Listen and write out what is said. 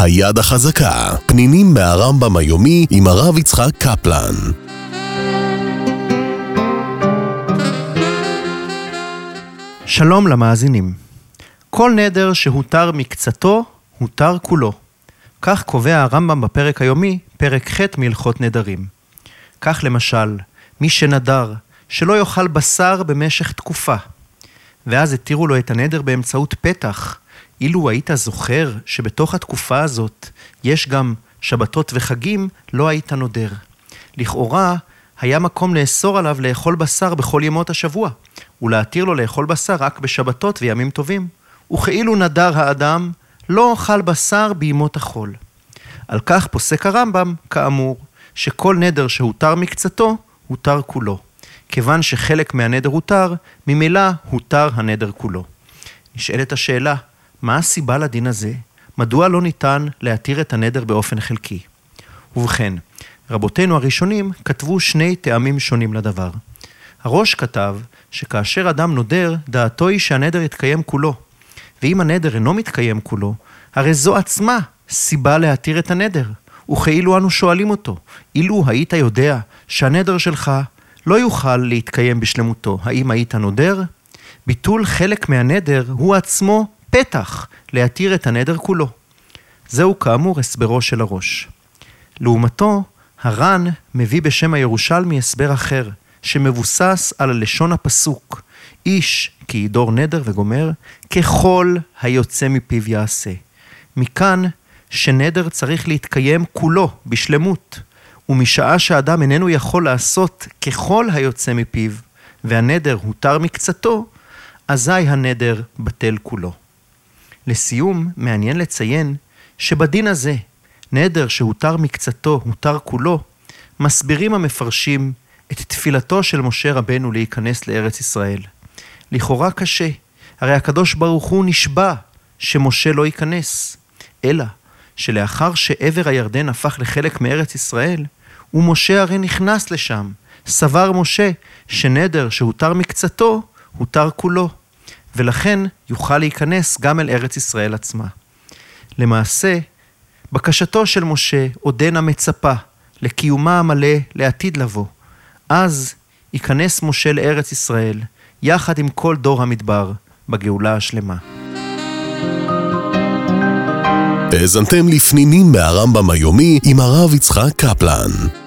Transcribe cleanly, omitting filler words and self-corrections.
היד החזקה, פנינים מהרמב"ם היומי עם הרב יצחק קפלן. שלום למאזינים. כל נדר שהותר מקצתו, הותר כולו. כך קובע הרמב"ם בפרק היומי, פרק ח' מהלכות נדרים. כך למשל, מי שנדר שלא יאכל בשר במשך תקופה, ואז התירו לו את הנדר באמצעות פתח, אילו היית זוכר שבתוך התקופה הזאת יש גם שבתות וחגים, לא היית נודר. לכאורה היה מקום לאסור עליו לאכול בשר בכל ימות השבוע, ולהתיר לו לאכול בשר רק בשבתות וימים טובים. וכאילו נדר האדם, לא אוכל בשר בימות החול. על כך פוסק הרמב"ם, כאמור, שכל נדר שהותר מקצתו, הותר כולו. כיוון שחלק מהנדר הותר, ממילא הותר הנדר כולו. נשאלת השאלה, מה הסיבה לדין הזה? מדוע לא ניתן להתיר את הנדר באופן חלקי? ובכן, רבותינו הראשונים כתבו שני טעמים שונים לדבר. הראש כתב שכאשר אדם נודר, דעתו היא שהנדר יתקיים כולו. ואם הנדר אינו מתקיים כולו, הרי זו עצמה סיבה להתיר את הנדר. וכאילו אנו שואלים אותו, אילו היית יודע שהנדר שלך לא יוכל להתקיים בשלמותו, האם היית נודר? ביטול חלק מהנדר הוא עצמו פתח להתיר את הנדר כולו. זהו כאמור הסברו של הראש. לעומתו, הר"ן מביא בשם הירושלמי הסבר אחר, שמבוסס על לשון הפסוק, איש כי ידור נדר וגומר, ככל היוצא מפיו יעשה. מכאן שנדר צריך להתקיים כולו בשלמות, ומשעה שאדם איננו יכול לעשות ככל היוצא מפיו, והנדר הותר מקצתו, אזי הנדר בטל כולו. לסיום, מעניין לציין שבדין הזה, נדר שהותר מקצתו, הותר כולו, מסבירים המפרשים את תפילתו של משה רבנו להיכנס לארץ ישראל. לכאורה קשה, הרי הקדוש ברוך הוא נשבע שמשה לא ייכנס, אלא שלאחר שעבר הירדן הפך לחלק מארץ ישראל, ומשה הרי נכנס לשם, סבר משה שנדר שהותר מקצתו, הותר כולו, ולכן יוכל להיכנס גם אל ארץ ישראל עצמה. למעשה, בקשתו של משה עודנה מצפה לקיומה המלא לעתיד לבוא. אז ייכנס משה לארץ ישראל, יחד עם כל דור המדבר, בגאולה השלמה. האזנתם לפנינים מהרמב"ם היומי עם הרב יצחק קפלן.